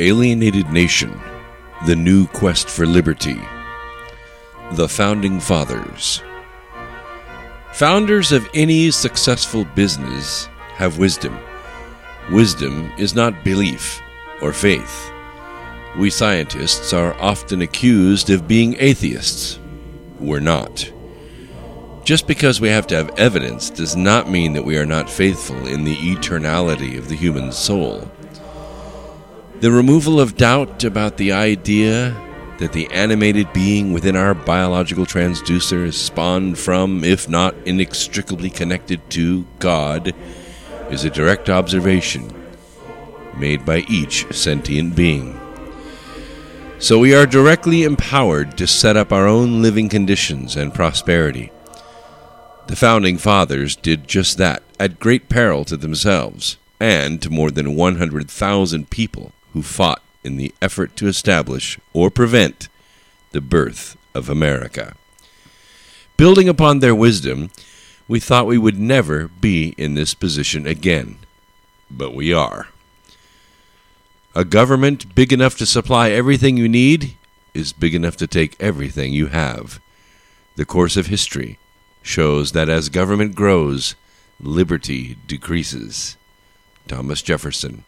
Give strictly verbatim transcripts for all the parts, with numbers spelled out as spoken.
Alienated Nation, The New Quest for Liberty. The Founding Fathers. Founders of any successful business have wisdom. Wisdom is not belief or faith. We scientists are often accused of being atheists. We're not. Just because we have to have evidence does not mean that we are not faithful in the eternality of the human soul. The removal of doubt about the idea that the animated being within our biological transducer is spawned from, if not inextricably connected to, God, is a direct observation made by each sentient being. So we are directly empowered to set up our own living conditions and prosperity. The Founding Fathers did just that, at great peril to themselves and to more than one hundred thousand people who fought in the effort to establish or prevent the birth of America. Building upon their wisdom, we thought we would never be in this position again. But we are. A government big enough to supply everything you need is big enough to take everything you have. The course of history shows that as government grows, liberty decreases. Thomas Jefferson.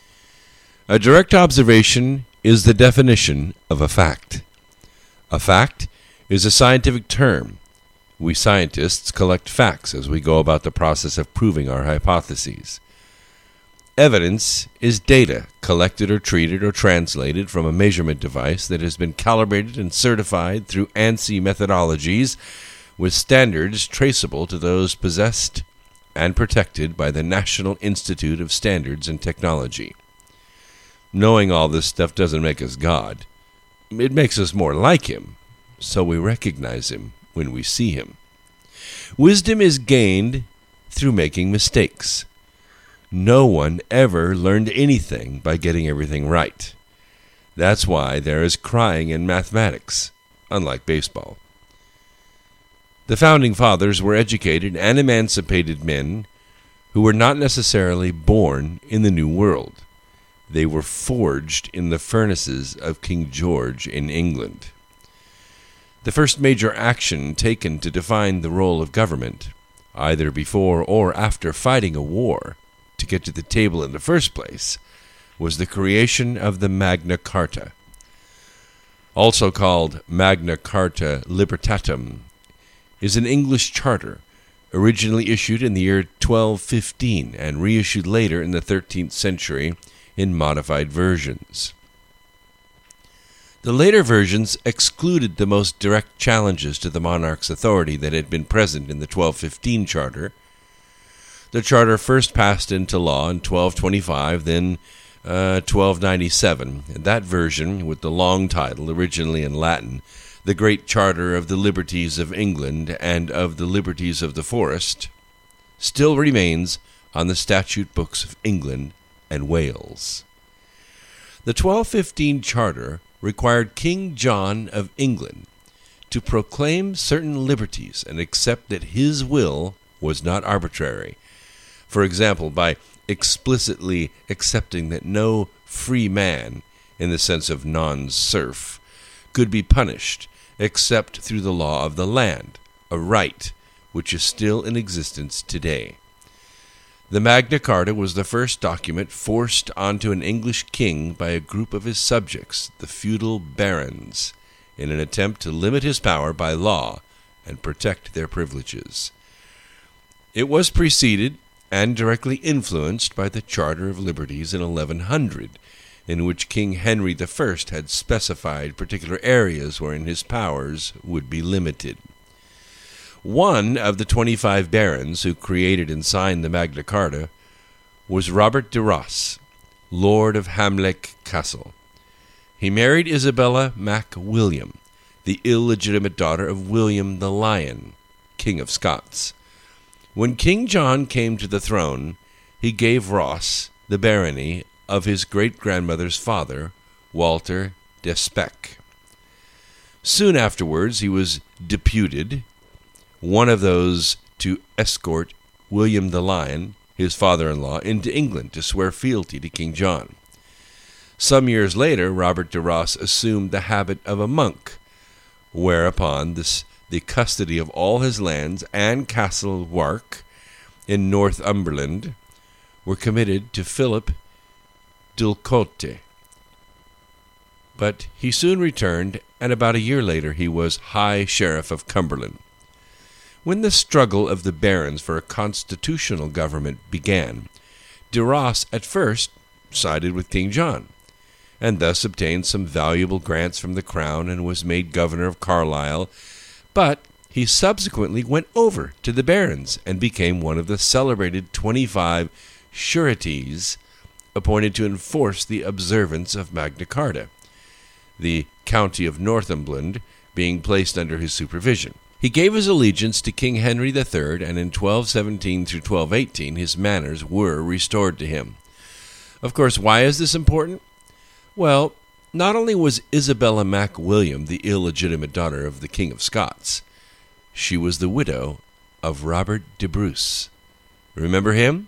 A direct observation is the definition of a fact. A fact is a scientific term. We scientists collect facts as we go about the process of proving our hypotheses. Evidence is data collected or treated or translated from a measurement device that has been calibrated and certified through ANSI methodologies with standards traceable to those possessed and protected by the National Institute of Standards and Technology. Knowing all this stuff doesn't make us God. It makes us more like Him, so we recognize Him when we see Him. Wisdom is gained through making mistakes. No one ever learned anything by getting everything right. That's why there is crying in mathematics, unlike baseball. The Founding Fathers were educated and emancipated men who were not necessarily born in the New World. They were forged in the furnaces of King George in England. The first major action taken to define the role of government, either before or after fighting a war to get to the table in the first place, was the creation of the Magna Carta. Also called Magna Carta Libertatum, is an English charter originally issued in the year twelve fifteen and reissued later in the thirteenth century in modified versions. The later versions excluded the most direct challenges to the monarch's authority that had been present in the twelve fifteen charter. The charter first passed into law in twelve twenty-five, then uh, twelve ninety-seven. And that version, with the long title, originally in Latin, The Great Charter of the Liberties of England and of the Liberties of the Forest, still remains on the statute books of England and Wales. The twelve fifteen charter required King John of England to proclaim certain liberties and accept that his will was not arbitrary. For example, by explicitly accepting that no free man, in the sense of non-serf, could be punished except through the law of the land, a right which is still in existence today. The Magna Carta was the first document forced onto an English king by a group of his subjects, the feudal barons, in an attempt to limit his power by law and protect their privileges. It was preceded and directly influenced by the Charter of Liberties in eleven hundred, in which King Henry the First had specified particular areas wherein his powers would be limited. One of the twenty-five barons who created and signed the Magna Carta was Robert de Ros, Lord of Hamlech Castle. He married Isabella Mac William, the illegitimate daughter of William the Lion, King of Scots. When King John came to the throne, he gave Ross the barony of his great-grandmother's father, Walter de Spec. Soon afterwards he was deputed, one of those to escort William the Lion, his father-in-law, into England to swear fealty to King John. Some years later, Robert de Ros assumed the habit of a monk, whereupon this, the custody of all his lands and Castle Wark in Northumberland were committed to Philip Dulcote. But he soon returned, and about a year later he was High Sheriff of Cumberland. When the struggle of the barons for a constitutional government began, de Ros at first sided with King John, and thus obtained some valuable grants from the crown and was made governor of Carlisle, but he subsequently went over to the barons and became one of the celebrated twenty-five sureties appointed to enforce the observance of Magna Carta, the county of Northumberland being placed under his supervision. He gave his allegiance to King Henry the Third, and in twelve seventeen through twelve eighteen his manors were restored to him. Of course, why is this important? Well, not only was Isabella Mac William the illegitimate daughter of the King of Scots, she was the widow of Robert de Bruce. Remember him?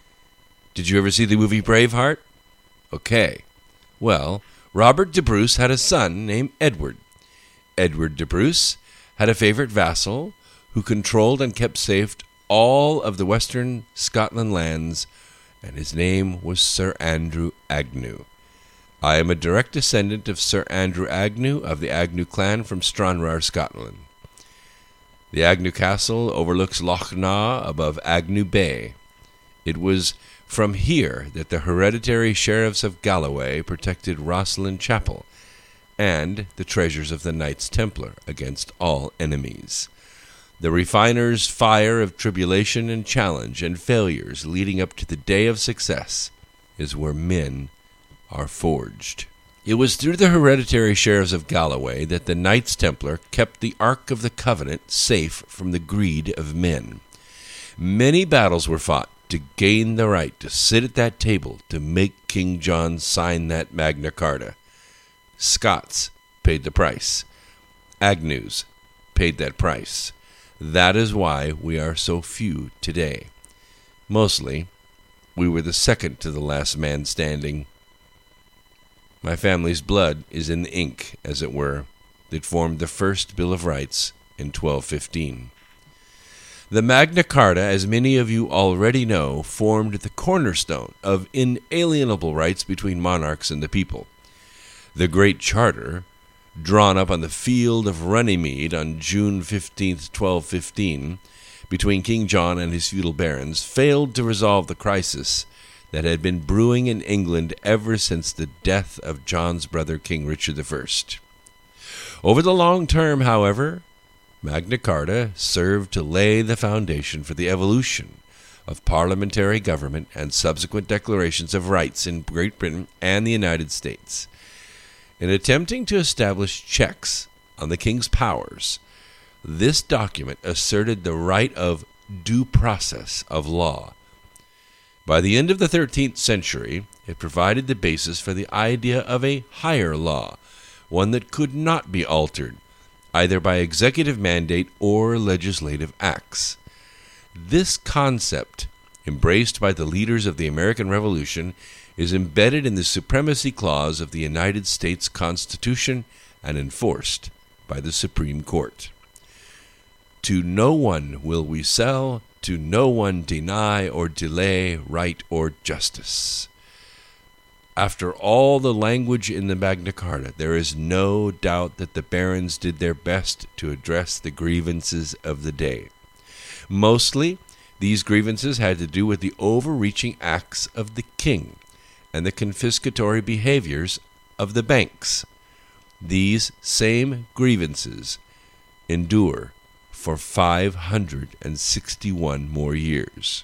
Did you ever see the movie Braveheart? Okay. Well, Robert de Bruce had a son named Edward. Edward de Bruce had a favorite vassal who controlled and kept safe all of the western Scotland lands, and his name was Sir Andrew Agnew. I am a direct descendant of Sir Andrew Agnew of the Agnew clan from Stranraer, Scotland. The Agnew Castle overlooks Loch Na above Agnew Bay. It was from here that the hereditary sheriffs of Galloway protected Rosslyn Chapel and the treasures of the Knights Templar against all enemies. The refiner's fire of tribulation and challenge and failures leading up to the day of success is where men are forged. It was through the hereditary sheriffs of Galloway that the Knights Templar kept the Ark of the Covenant safe from the greed of men. Many battles were fought to gain the right to sit at that table to make King John sign that Magna Carta. Scots paid the price. Agnews paid that price. That is why we are so few today. Mostly, we were the second to the last man standing. My family's blood is in the ink, as it were, that formed the first Bill of Rights in twelve fifteen. The Magna Carta, as many of you already know, formed the cornerstone of inalienable rights between monarchs and the people. The Great Charter, drawn up on the field of Runnymede on June fifteenth, twelve fifteen, between King John and his feudal barons, failed to resolve the crisis that had been brewing in England ever since the death of John's brother, King Richard the First. Over the long term, however, Magna Carta served to lay the foundation for the evolution of parliamentary government and subsequent declarations of rights in Great Britain and the United States. In attempting to establish checks on the king's powers, this document asserted the right of due process of law. By the end of the thirteenth century, it provided the basis for the idea of a higher law, one that could not be altered, either by executive mandate or legislative acts. This concept, embraced by the leaders of the American Revolution, is embedded in the Supremacy Clause of the United States Constitution and enforced by the Supreme Court. To no one will we sell, to no one deny or delay right or justice. After all the language in the Magna Carta, there is no doubt that the barons did their best to address the grievances of the day. Mostly, these grievances had to do with the overreaching acts of the king and the confiscatory behaviors of the banks. These same grievances endure for five hundred sixty-one more years.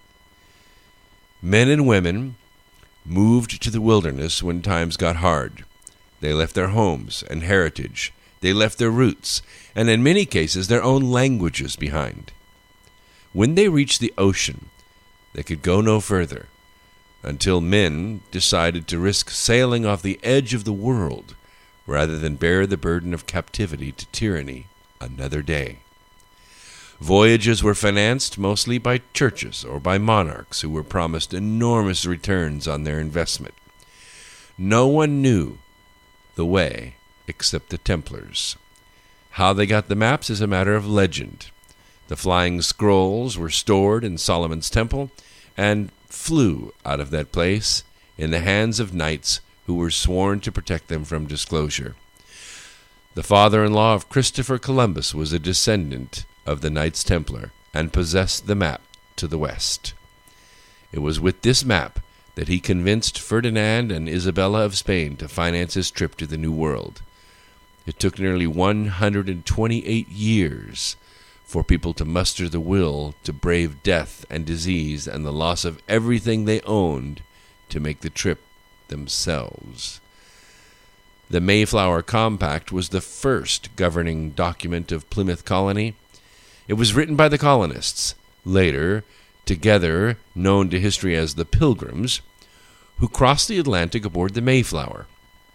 Men and women moved to the wilderness when times got hard. They left their homes and heritage. They left their roots, and in many cases their own languages behind. When they reached the ocean, they could go no further, until men decided to risk sailing off the edge of the world rather than bear the burden of captivity to tyranny another day. Voyages were financed mostly by churches or by monarchs who were promised enormous returns on their investment. No one knew the way except the Templars. How they got the maps is a matter of legend. The flying scrolls were stored in Solomon's temple and flew out of that place in the hands of knights who were sworn to protect them from disclosure. The father-in-law of Christopher Columbus was a descendant of the Knights Templar and possessed the map to the west. It was with this map that he convinced Ferdinand and Isabella of Spain to finance his trip to the New World. It took nearly one hundred twenty-eight years for people to muster the will to brave death and disease and the loss of everything they owned to make the trip themselves. The Mayflower Compact was the first governing document of Plymouth Colony. It was written by the colonists, later together known to history as the Pilgrims, who crossed the Atlantic aboard the Mayflower.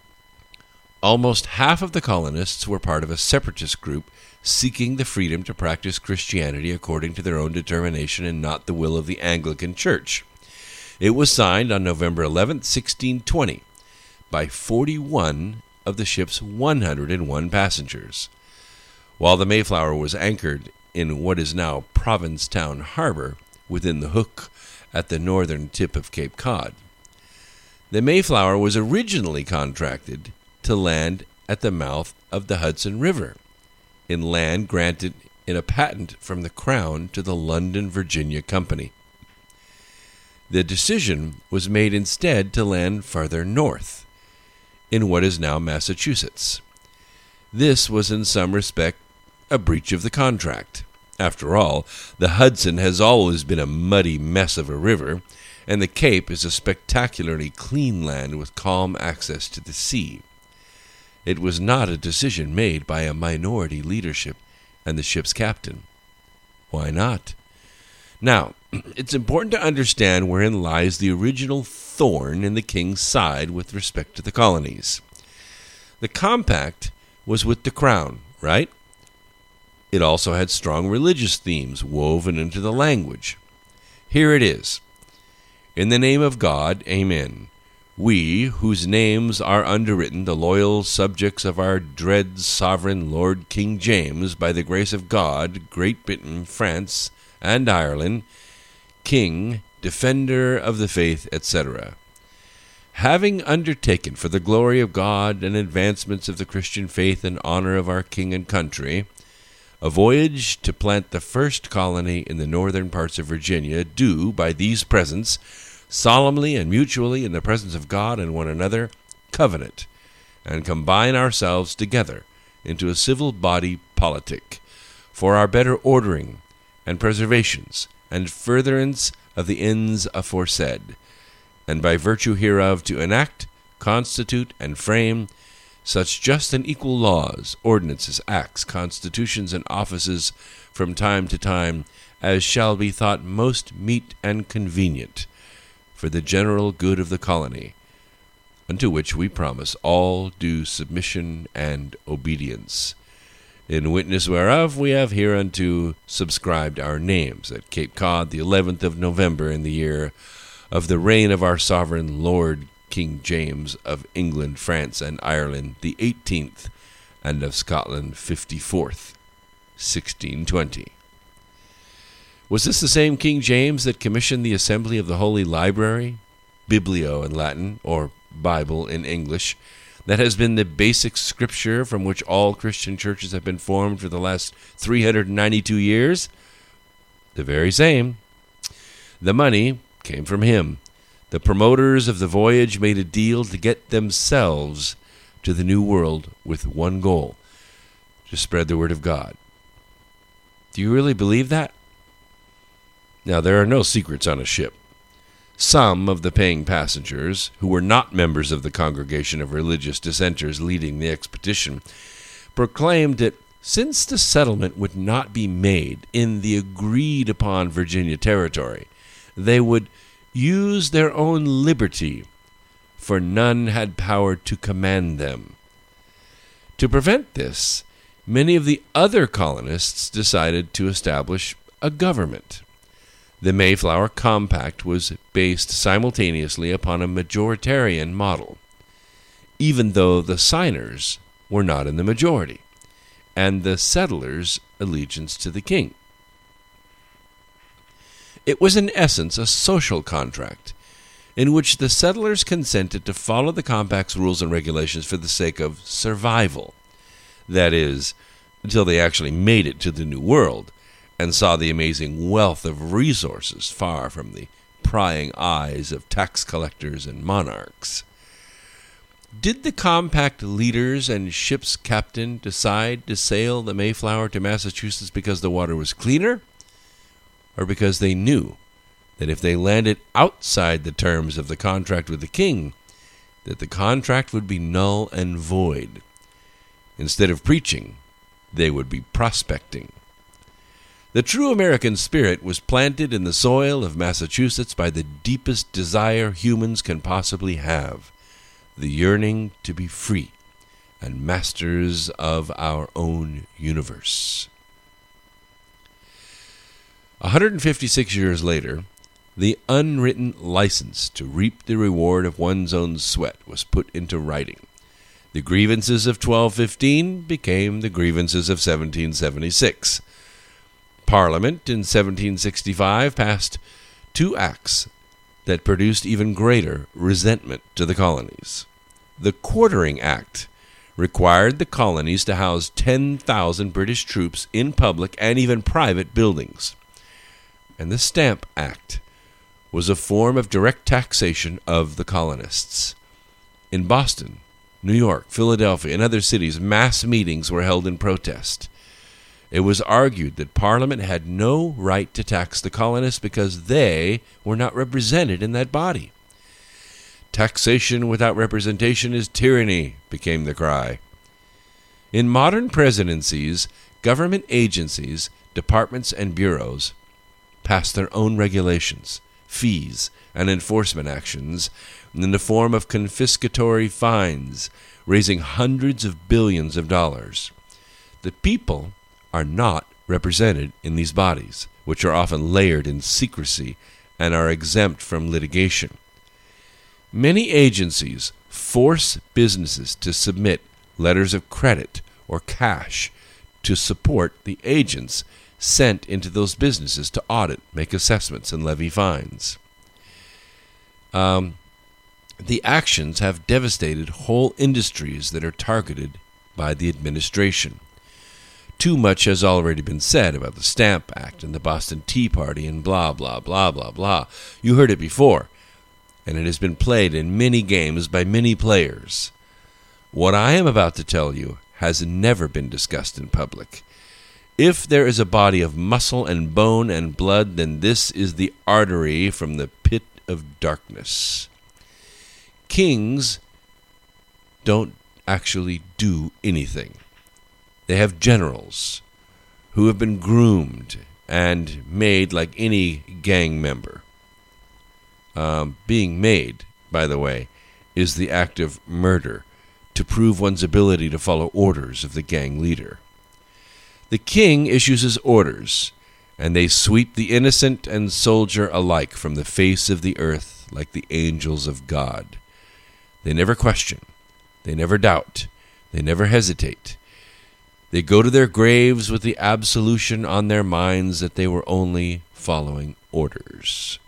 Almost half of the colonists were part of a separatist group seeking the freedom to practice Christianity according to their own determination and not the will of the Anglican Church. It was signed on November eleventh, sixteen twenty, by forty-one of the ship's one hundred one passengers. While the Mayflower was anchored in what is now Provincetown Harbor, within the Hook at the northern tip of Cape Cod. The Mayflower was originally contracted to land at the mouth of the Hudson River, in land granted in a patent from the Crown to the London, Virginia Company. The decision was made instead to land farther north, in what is now Massachusetts. This was in some respect a breach of the contract. After all, the Hudson has always been a muddy mess of a river, and the Cape is a spectacularly clean land with calm access to the sea. It was not a decision made by a minority leadership and the ship's captain. Why not? Now, it's important to understand wherein lies the original thorn in the king's side with respect to the colonies. The compact was with the crown, right? It also had strong religious themes woven into the language. Here it is. In the name of God, amen. We, whose names are underwritten, the loyal subjects of our dread sovereign Lord King James, by the grace of God, Great Britain, France, and Ireland, King, Defender of the Faith, et cetera, having undertaken for the glory of God and advancements of the Christian faith and honor of our King and country, a voyage to plant the first colony in the northern parts of Virginia, do, by these presents, solemnly and mutually in the presence of God and one another, covenant, and combine ourselves together into a civil body politic, for our better ordering and preservations and furtherance of the ends aforesaid, and by virtue hereof to enact, constitute, and frame such just and equal laws, ordinances, acts, constitutions, and offices from time to time as shall be thought most meet and convenient for the general good of the colony, unto which we promise all due submission and obedience. In witness whereof we have hereunto subscribed our names at Cape Cod the eleventh of November in the year of the reign of our sovereign Lord King James of England, France, and Ireland the eighteenth, and of Scotland fifty-fourth, sixteen twenty. Was this the same King James that commissioned the assembly of the Holy Library, Biblio in Latin, or Bible in English, that has been the basic scripture from which all Christian churches have been formed for the last three hundred ninety-two years? The very same. The money came from him. The promoters of the voyage made a deal to get themselves to the New World with one goal: to spread the word of God. Do you really believe that? Now, there are no secrets on a ship. Some of the paying passengers, who were not members of the congregation of religious dissenters leading the expedition, proclaimed that since the settlement would not be made in the agreed-upon Virginia territory, they would use their own liberty, for none had power to command them. To prevent this, many of the other colonists decided to establish a government. The Mayflower Compact was based simultaneously upon a majoritarian model. even though the signers were not in the majority, and the settlers' allegiance to the king. It was in essence a social contract in which the settlers consented to follow the compact's rules and regulations for the sake of survival. That is, until they actually made it to the New World and saw the amazing wealth of resources far from the prying eyes of tax collectors and monarchs. Did the compact leaders and ship's captain decide to sail the Mayflower to Massachusetts because the water was cleaner, or because they knew that if they landed outside the terms of the contract with the king, that the contract would be null and void? Instead of preaching, they would be prospecting. The true American spirit was planted in the soil of Massachusetts by the deepest desire humans can possibly have, the yearning to be free and masters of our own universe. one hundred fifty-six years later, the unwritten license to reap the reward of one's own sweat was put into writing. The grievances of twelve fifteen became the grievances of seventeen seventy-six. Parliament in seventeen sixty-five passed two acts that produced even greater resentment to the colonies. The Quartering Act required the colonies to house ten thousand British troops in public and even private buildings. And the Stamp Act was a form of direct taxation of the colonists. In Boston, New York, Philadelphia, and other cities, mass meetings were held in protest. It was argued that Parliament had no right to tax the colonists because they were not represented in that body. Taxation without representation is tyranny, became the cry. In modern presidencies, government agencies, departments, and bureaus pass their own regulations, fees, and enforcement actions in the form of confiscatory fines, raising hundreds of billions of dollars. The people are not represented in these bodies, which are often layered in secrecy and are exempt from litigation. Many agencies force businesses to submit letters of credit or cash to support the agents sent into those businesses to audit, make assessments, and levy fines. Um, the actions have devastated whole industries that are targeted by the administration. Too much has already been said about the Stamp Act and the Boston Tea Party and blah, blah, blah, blah, blah. You heard it before, and it has been played in many games by many players. What I am about to tell you has never been discussed in public. If there is a body of muscle and bone and blood, then this is the artery from the pit of darkness. Kings don't actually do anything. They have generals who have been groomed and made like any gang member. Um, being made, by the way, is the act of murder to prove one's ability to follow orders of the gang leader. The king issues his orders, and they sweep the innocent and soldier alike from the face of the earth like the angels of God. They never question. They never doubt. They never hesitate. They go to their graves with the absolution on their minds that they were only following orders.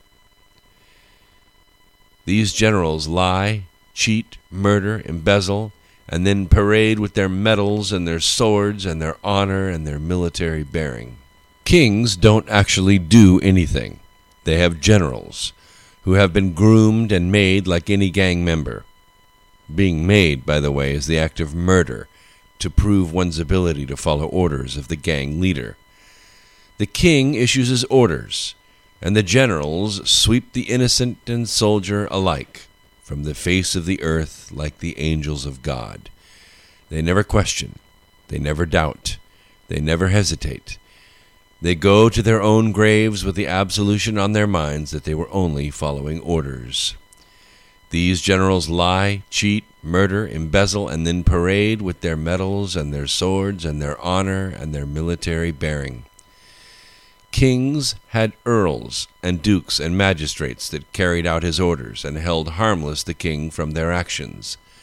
These generals lie, cheat, murder, embezzle, and then parade with their medals and their swords and their honor and their military bearing. Kings don't actually do anything. They have generals who have been groomed and made like any gang member. Being made, by the way, is the act of murder to prove one's ability to follow orders of the gang leader. The king issues his orders, and the generals sweep the innocent and soldier alike from the face of the earth like the angels of God. They never question. They never doubt. They never hesitate. They go to their own graves with the absolution on their minds that they were only following orders. These generals lie, cheat, murder, embezzle, and then parade with their medals and their swords and their honor and their military bearing. Kings had earls and dukes and magistrates that carried out his orders and held harmless the king from their actions.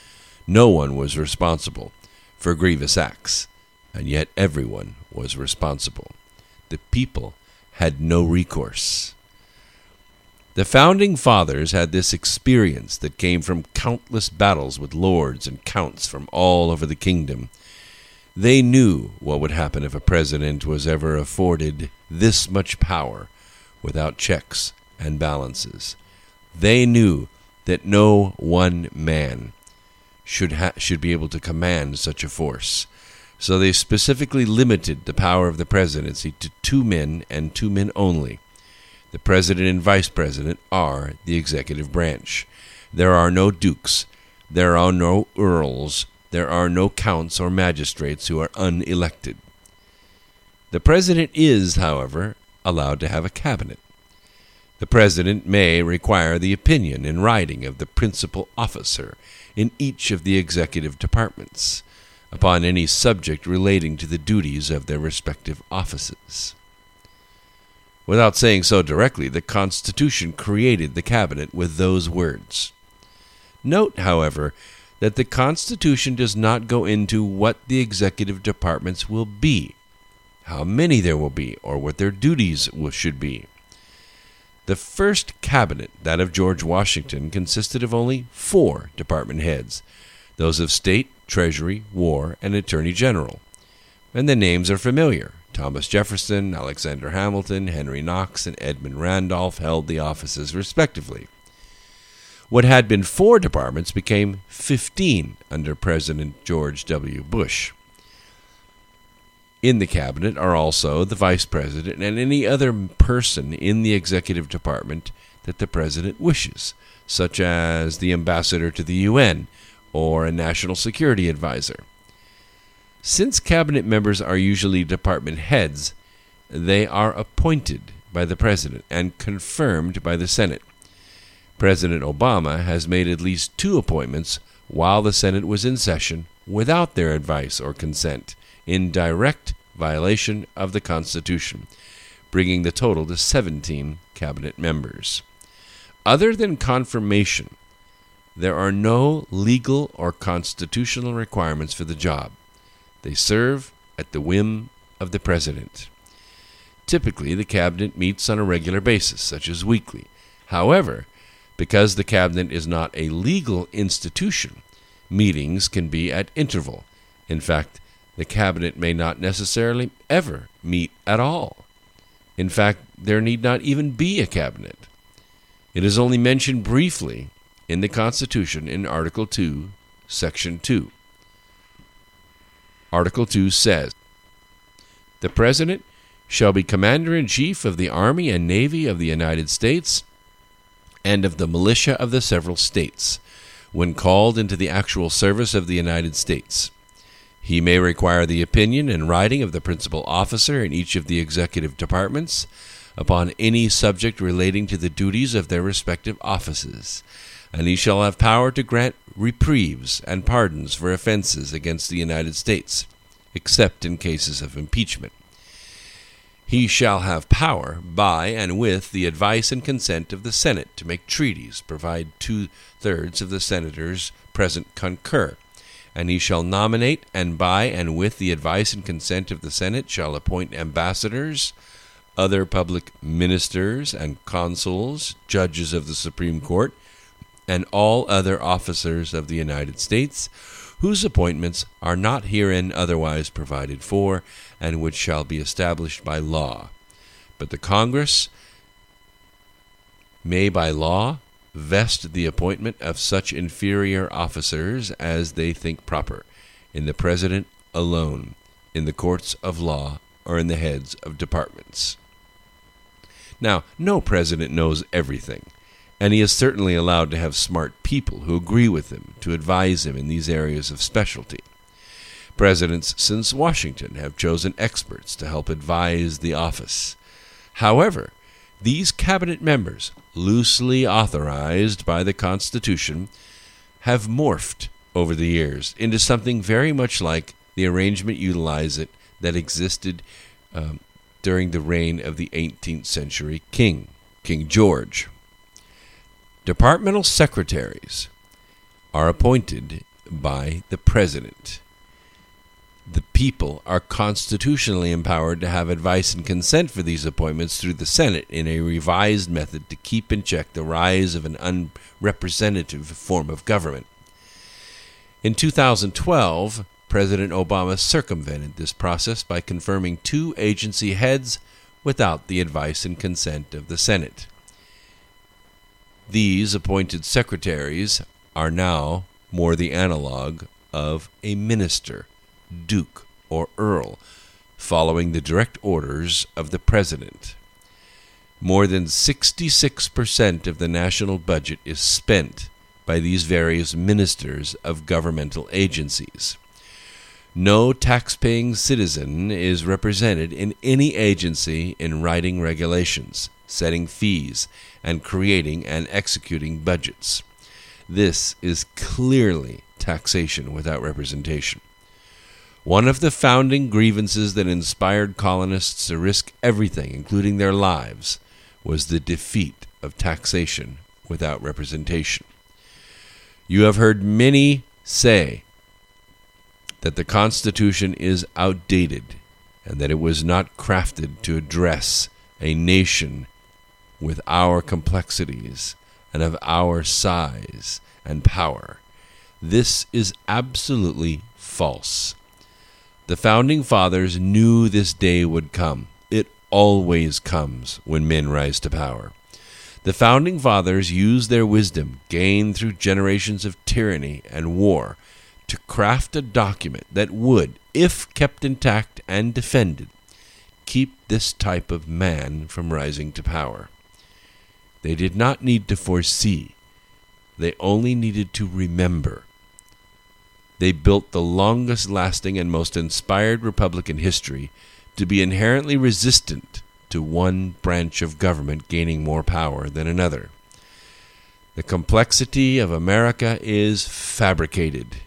No one was responsible for grievous acts, and yet everyone was responsible. The people had no recourse. The founding fathers had this experience that came from countless battles with lords and counts from all over the kingdom. They knew what would happen if a president was ever afforded this much power without checks and balances. They knew that no one man should ha- should be able to command such a force. So they specifically limited the power of the presidency to two men and two men only. The president and vice president are the executive branch. There are no dukes. There are no earls. There are no counts or magistrates who are unelected. The president is, however, allowed to have a cabinet. The president may require the opinion in writing of the principal officer in each of the executive departments upon any subject relating to the duties of their respective offices. Without saying so directly, the Constitution created the cabinet with those words. Note, however, that the Constitution does not go into what the executive departments will be, how many there will be, or what their duties should be. The first cabinet, that of George Washington, consisted of only four department heads, those of State, Treasury, War, and Attorney General. And the names are familiar. Thomas Jefferson, Alexander Hamilton, Henry Knox, and Edmund Randolph held the offices respectively. What had been four departments became fifteen under President George W. Bush. In the cabinet are also the vice president and any other person in the executive department that the president wishes, such as the ambassador to the U N or a national security advisor. Since cabinet members are usually department heads, they are appointed by the president and confirmed by the Senate. President Obama has made at least two appointments while the Senate was in session without their advice or consent, in direct violation of the Constitution, bringing the total to seventeen cabinet members. Other than confirmation, there are no legal or constitutional requirements for the job. They serve at the whim of the president. Typically, the cabinet meets on a regular basis, such as weekly. However, because the cabinet is not a legal institution, meetings can be at interval. In fact, the cabinet may not necessarily ever meet at all. In fact, there need not even be a cabinet. It is only mentioned briefly in the Constitution in Article two, Section two. Article two says, "The President shall be Commander-in-Chief of the Army and Navy of the United States and of the militia of the several states, when called into the actual service of the United States. He may require the opinion in writing of the principal officer in each of the executive departments upon any subject relating to the duties of their respective offices, and he shall have power to grant reprieves and pardons for offenses against the United States, except in cases of impeachment. He shall have power, by and with the advice and consent of the Senate, to make treaties, provided two-thirds of the senators present concur. And he shall nominate, and by and with the advice and consent of the Senate shall appoint ambassadors, other public ministers and consuls, judges of the Supreme Court, and all other officers of the United States, whose appointments are not herein otherwise provided for, and which shall be established by law. But the Congress may by law vest the appointment of such inferior officers as they think proper, in the President alone, in the courts of law, or in the heads of departments." Now, no president knows everything, and he is certainly allowed to have smart people who agree with him to advise him in these areas of specialty. Presidents since Washington have chosen experts to help advise the office. However, these cabinet members, loosely authorized by the Constitution, have morphed over the years into something very much like the arrangement utilize it that existed um, during the reign of the eighteenth century king, King George. Departmental secretaries are appointed by the president. The people are constitutionally empowered to have advice and consent for these appointments through the Senate in a revised method to keep in check the rise of an unrepresentative form of government. In two thousand twelve, President Obama circumvented this process by confirming two agency heads without the advice and consent of the Senate. These appointed secretaries are now more the analog of a minister, duke, or earl, following the direct orders of the president. More than sixty-six percent of the national budget is spent by these various ministers of governmental agencies. No tax-paying citizen is represented in any agency in writing regulations, setting fees, and creating and executing budgets. This is clearly taxation without representation. One of the founding grievances that inspired colonists to risk everything, including their lives, was the defeat of taxation without representation. You have heard many say that the Constitution is outdated and that it was not crafted to address a nation with our complexities and of our size and power. This is absolutely false. The Founding Fathers knew this day would come. It always comes when men rise to power. The Founding Fathers used their wisdom, gained through generations of tyranny and war, to craft a document that would, if kept intact and defended, keep this type of man from rising to power. They did not need to foresee. They only needed to remember. They built the longest-lasting and most inspired republic in history to be inherently resistant to one branch of government gaining more power than another. The complexity of America is fabricated.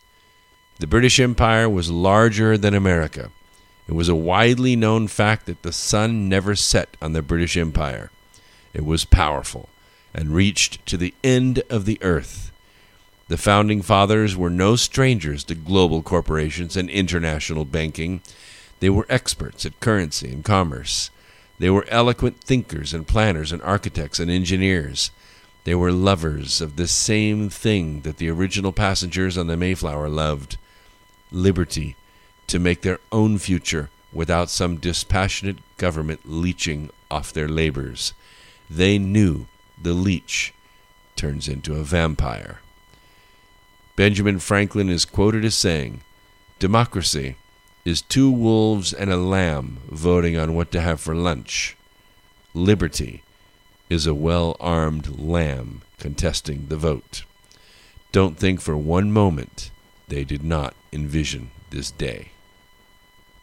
The British Empire was larger than America. It was a widely known fact that the sun never set on the British Empire. It was powerful and reached to the end of the earth. The Founding Fathers were no strangers to global corporations and international banking. They were experts at currency and commerce. They were eloquent thinkers and planners and architects and engineers. They were lovers of the same thing that the original passengers on the Mayflower loved: liberty, to make their own future without some dispassionate government leeching off their labors. They knew the leech turns into a vampire. Benjamin Franklin is quoted as saying, "Democracy is two wolves and a lamb voting on what to have for lunch. Liberty is a well-armed lamb contesting the vote." Don't think for one moment they did not envision this day.